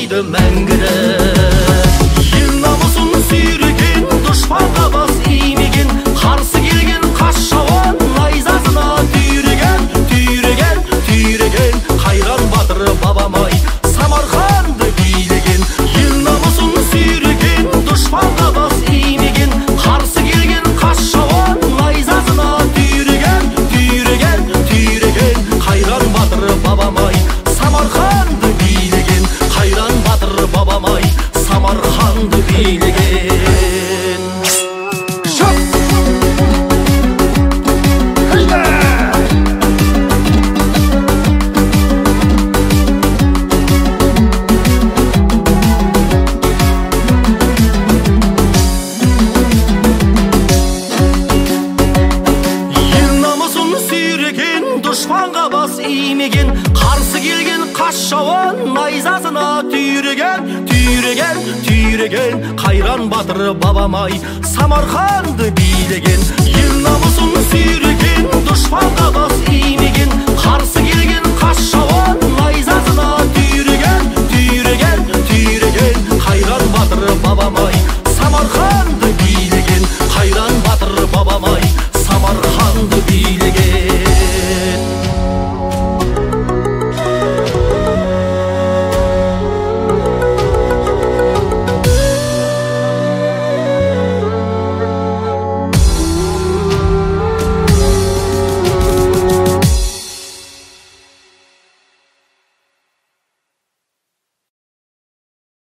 сақтайды мәңгілік. Ел намысын сүйреген, дұшпанға бас имеген, қарсы келген қас жауын найзасына түйреген, түйреген, түйреген, қайран батыр бабам-ай Самарқанды билеген. Ел намысын сүйреген, дұшпанға бас имеген, қарсы келген қас жауын найзасына түйреген, түйреген, түйреген, қайран батыр бабам-ай Самарқанды билеген, қайран батыр бабам-ай Самарқанды билеген. Дұшпанға бас имеген, қарсы келген қас жауын найзасына түйреген, түйреген, түйреген, қайран батыр бабам-ай Самарқанды билеген. Ел намысын сүйреген, дұшпанға бас имеген, қарсы келген қас жауын найзасына түйреген, түйреген, түйреген, қайран батыр бабам-ай